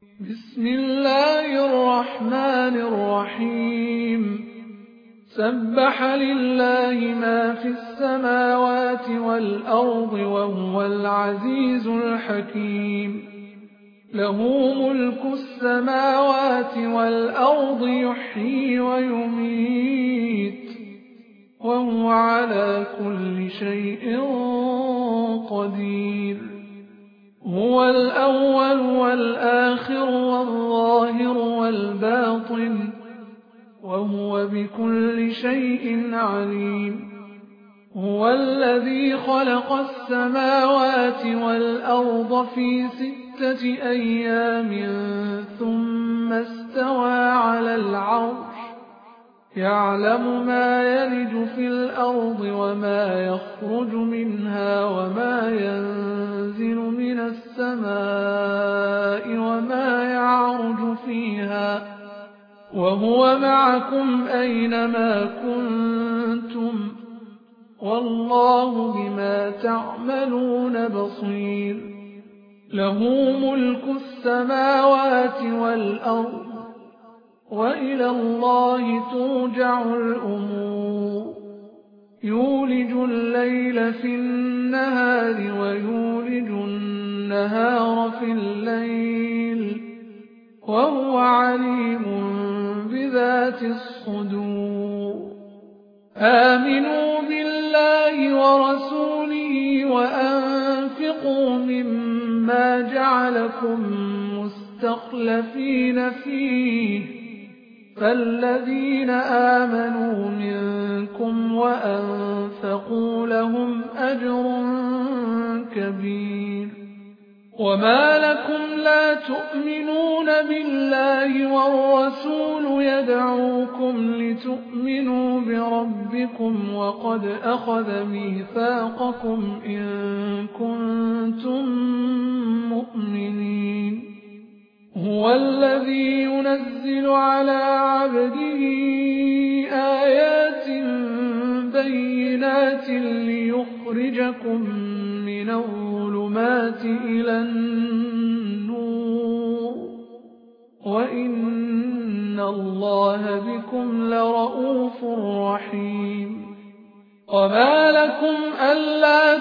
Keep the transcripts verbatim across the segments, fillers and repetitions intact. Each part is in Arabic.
بسم الله الرحمن الرحيم سبح لله ما في السماوات والأرض وهو العزيز الحكيم له ملك السماوات والأرض يحيي ويميت وهو على كل شيء قدير هو الأول والآخر والظاهر والباطن وهو بكل شيء عليم هو الذي خلق السماوات والأرض في ستة أيام ثم استوى على العرش يعلم ما يلج في الأرض وما يخرج منها وما ينزل من السماء وما يعرج فيها وهو معكم أينما كنتم والله بما تعملون بصير له ملك السماوات والأرض وإلى الله ترجع الأمور يولج الليل في النهار ويولج النهار في الليل وهو عليم بذات الصدور آمنوا بالله ورسوله وأنفقوا مما جعلكم مستخلفين فيه فالذين آمنوا منكم وأنفقوا لهم أجر كبير وما لكم لا تؤمنون بالله والرسول يدعوكم لتؤمنوا بربكم وقد أخذ ميثاقكم إن كنتم مؤمنين هو الذي ينزل على عبده آيات بينات ليخرجكم من الظلمات إلى النور وإن الله بكم لرؤوف رحيم وما لكم ألا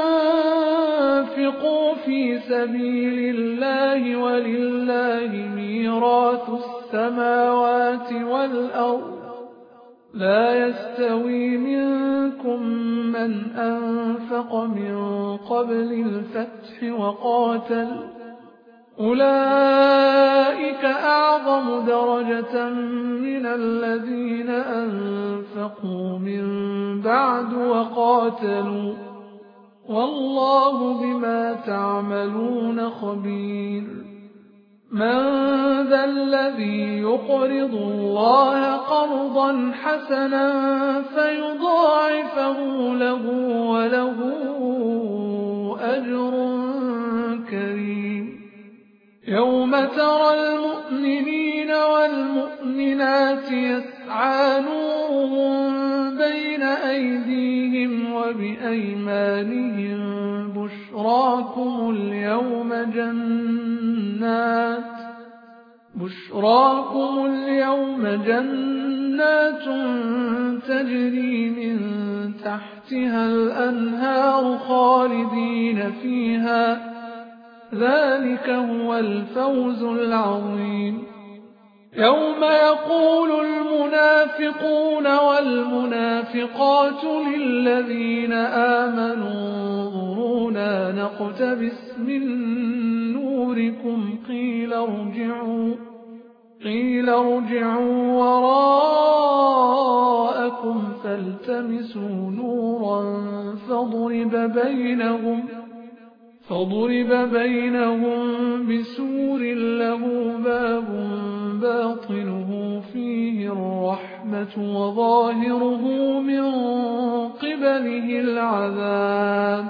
تنفقوا في سبيل الله ولله ميراث السماوات والأرض لا يستوي منكم من أنفق من قبل الفتح وقاتل أولئك أعظم درجة من الذين أنفقوا من بعد وقاتلوا والله بما تعملون خبير من ذا الذي يقرض الله قرضا حسنا فيضاعفه له وله أجر كريم يوم ترى المؤمنين والمؤمنات يسعى نورهم بين أيديهم وبأيمانهم بشراكم اليوم جنات بشراكم اليوم جنات تجري من تحتها الأنهار خالدين فيها ذلك هو الفوز العظيم يوم يقول المنافقون والمنافقات للذين آمنوا انظرونا نقتبس من نوركم قيل ارجعوا قيل ارجعوا وراءكم فالتمسوا نورا فضرب بينهم فضرب بينهم بسور له باب باطنه فيه الرحمة وظاهره من قبله العذاب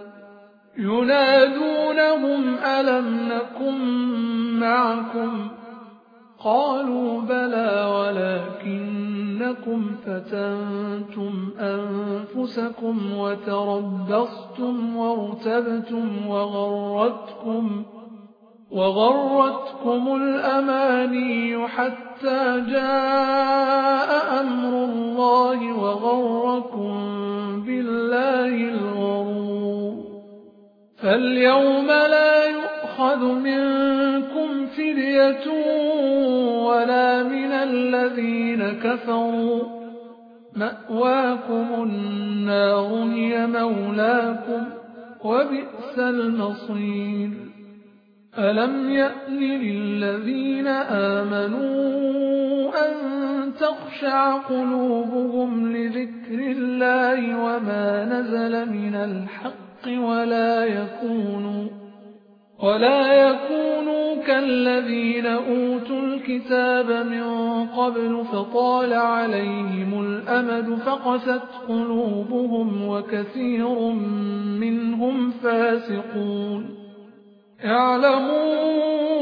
ينادونهم ألم نكن معكم قالوا بلى ولكنكم فتنتم أنفسكم وتربصتم وارتبتم وغرتكم وغرتكم الأماني حتى جاء أمر الله وغركم بالله الغرور فاليوم لا يؤخذ منكم فدية ولا من الذين كفروا مأواكم النار هي مولاكم وبئس المصير ألم يأن للذين آمنوا أن تخشع قلوبهم لذكر الله وما نزل من الحق ولا يكونوا ولا يكونوا كالذين أوتوا الكتاب من قبل فطال عليهم الأمد فقست قلوبهم وكثير منهم فاسقون اعلموا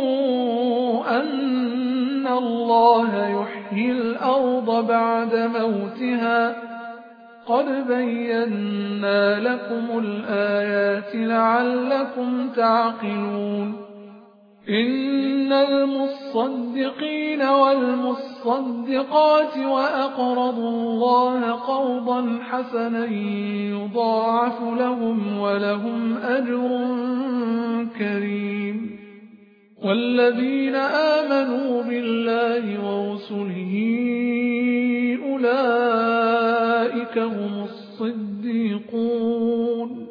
أن الله يحيي الأرض بعد موتها قد بينا لكم الآيات لعلكم تعقلون إن المصدقين والمصدقات وأقرضوا الله قرضا حسنا يضاعف لهم ولهم أجر كريم والذين آمنوا بالله ورسله أولئك هم الصديقون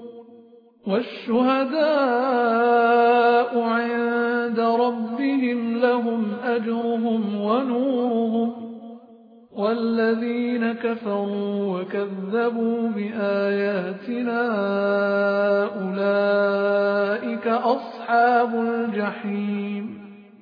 والشهداء عند ربهم لهم أجرهم ونورهم والذين كفروا وكذبوا بآياتنا أولئك أصحاب الجحيم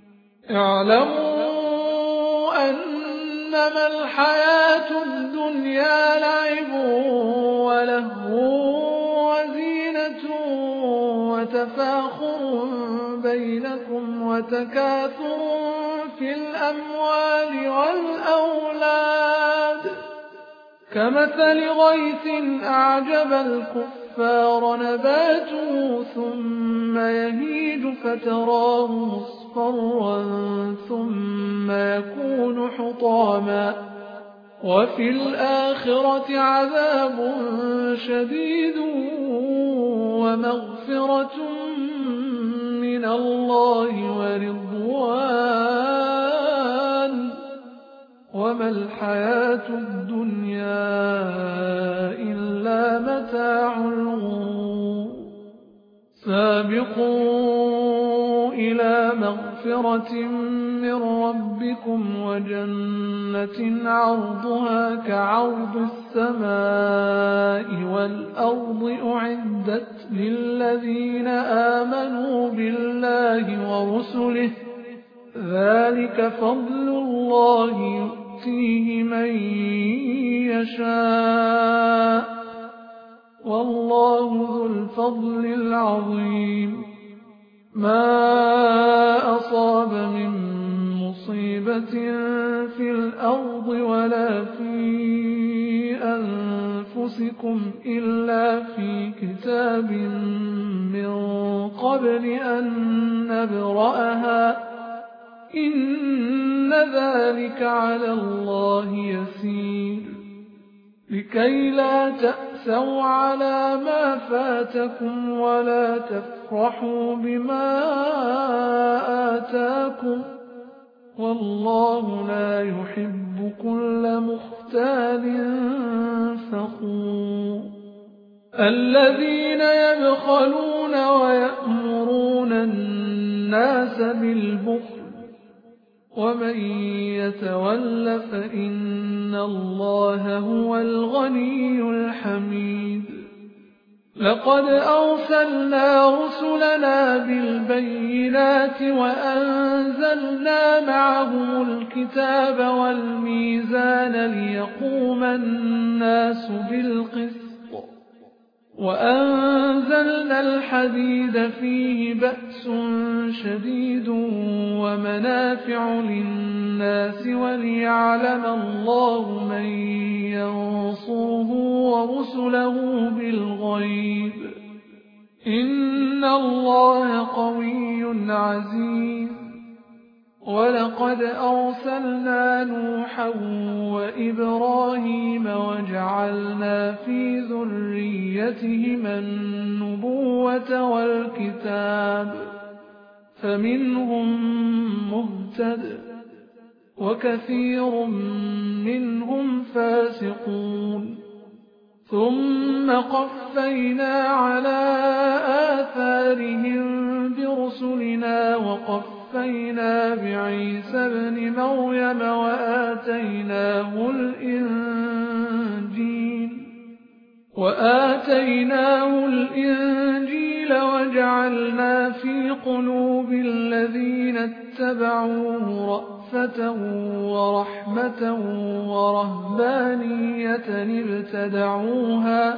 اعلموا أنما الحياة الدنيا لعب ولهو وزينة وتفاخر بينكم وتكاثر في الأموال والأولاد كمثل غيث أعجب الكفار نباته ثم يهيج فتراه مصفرا ثم يكون حطاما وفي الآخرة عذاب شديد ومغفرة من الله ورضوان وما الحياة الدنيا إلا متاع الغرور سابقوا إلى مغفرة من ربكم وجنة عرضها كعرض السماء والأرض أعدت للذين آمنوا بالله ورسله ذلك فضل الله يؤتيه من يشاء والله ذو الفضل العظيم ما أصاب من مصيبة في الأرض ولا في أنفسكم إلا في كتاب من قبل أن نبرأها إن ذلك على الله يسير لكي لا تأسوا على ما فاتكم ولا تفرحوا بما آتاكم والله لا يحب كل مختال فخور الذين يبخلون ويأمرون الناس بالبخل ومن يتول فإن الله هو الغني الحميد لقد أرسلنا رسلنا بالبينات وأنزلنا معهم الكتاب والميزان ليقوم الناس بالقسط وأنزلنا الحديد فيه بأس شديد ومنافع للناس وليعلم الله من ينصره ورسله بالغيب إن الله قوي عزيز. ولقد أرسلنا نوحا وإبراهيم وجعلنا في ذريتهما النبوة والكتاب فمنهم مهتد وكثير منهم فاسقون. ثم قفينا على آثارهم برسلنا وقفينا بعيسى ابن مريم وآتيناه الإنجيل وآتيناه الإنجيل وجعلنا في قلوب الذين اتبعوه رأفة ورحمة ورهبانية ابتدعوها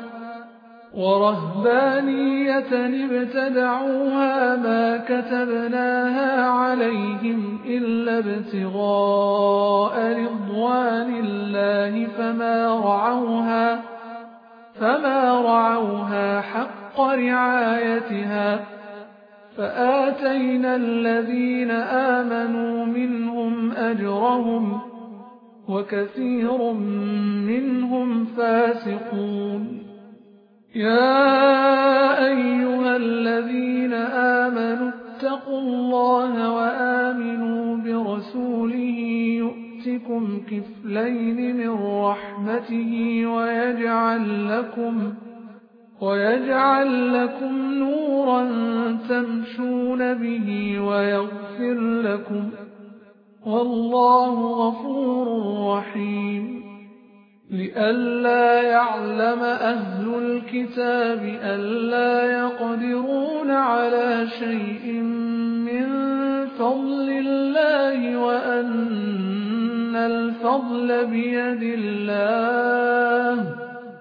ورهبانية ابتدعوها ما كتبناها عليهم إلا ابتغاء رضوان الله فما رعوها فما رعوها حق رعايتها فآتينا الذين آمنوا منهم أجرهم وكثير منهم فاسقون. يا أيها الذين آمنوا اتقوا الله وآمنوا برسوله يؤتكم كفلين من رحمته ويجعل لكم ويجعل لكم نورا تمشون به ويغفر لكم والله غفور رحيم. لئلا يعلم أهل الكتاب ألا يقدرون على شيء من فضل الله وأن الفضل بيد الله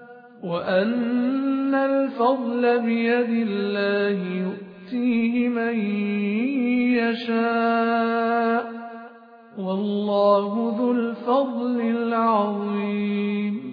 وأن الفضل بيد الله يؤتيه من يشاء والله ذو الفضل العظيم.